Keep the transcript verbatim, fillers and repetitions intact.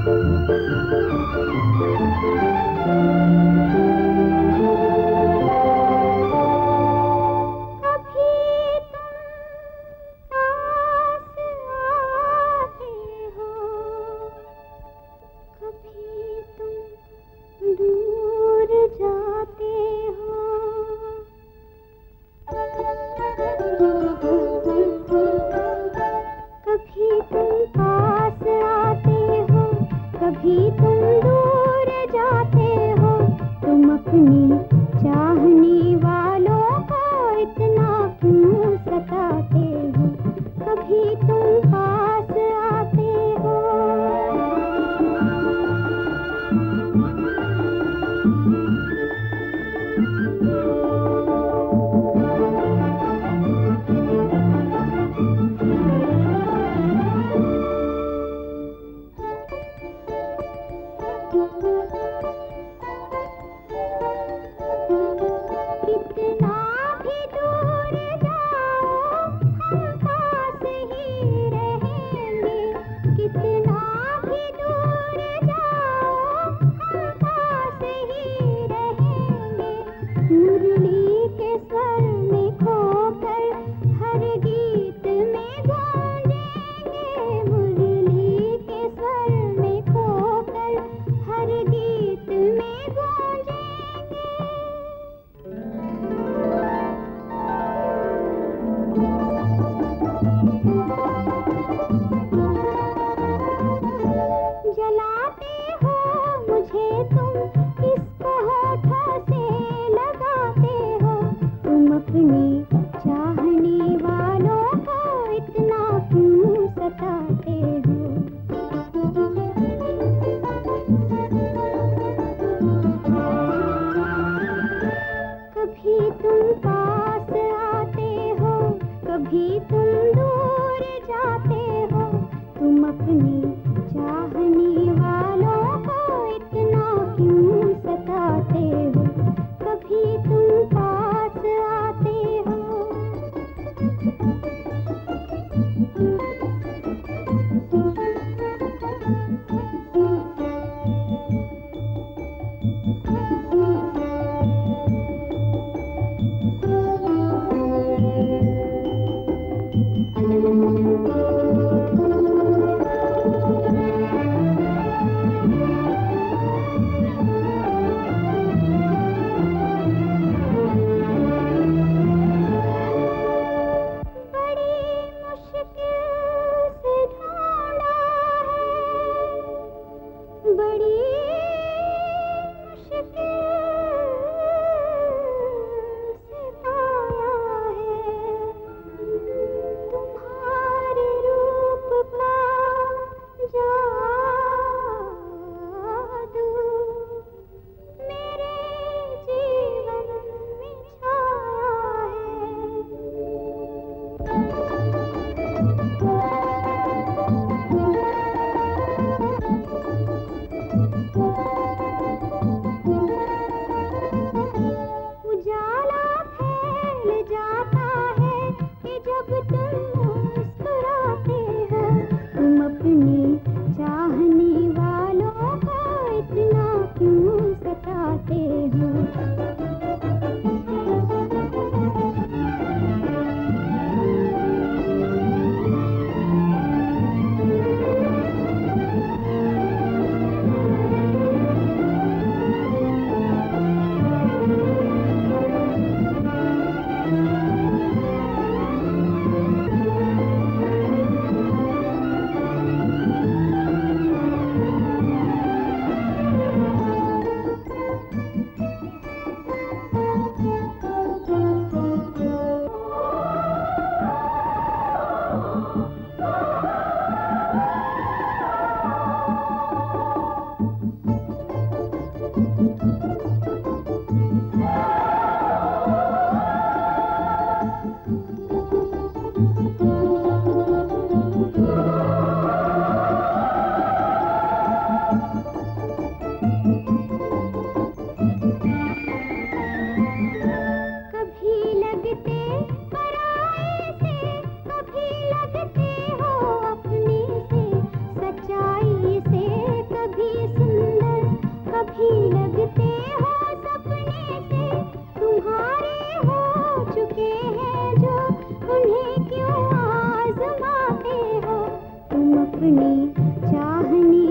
कभी तुम दूर जाते हो, तुम अपनी चाहने वालों को इतना क्यों सताते हो, कभी तुम पास आते हो। कितना भी दूर जाओ हम पास ही रहेंगे, कितना भी दूर जाओ हम पास ही रहेंगे। मुरली के स्वर में खोकर हर गीत में गूंजेंगे, मुरली के स्वर में खोकर हर गीत में गूंजेंगे। जलाते हो मुझे तुम, किसको होठों से लगाते हो, तुम अपने चाहने वालों को इतना क्यों सताते हो। कभी तुम पास आते हो, कभी तुम दूर जाते हो, तुम अपने चाहने वालों को इतना क्यों सताते हो, कभी तुम पास आते हो। बड़ी मुश्किल से पाया है तुम्हारे रूप का जादू, मेरे जीवन में छाया है। चाहने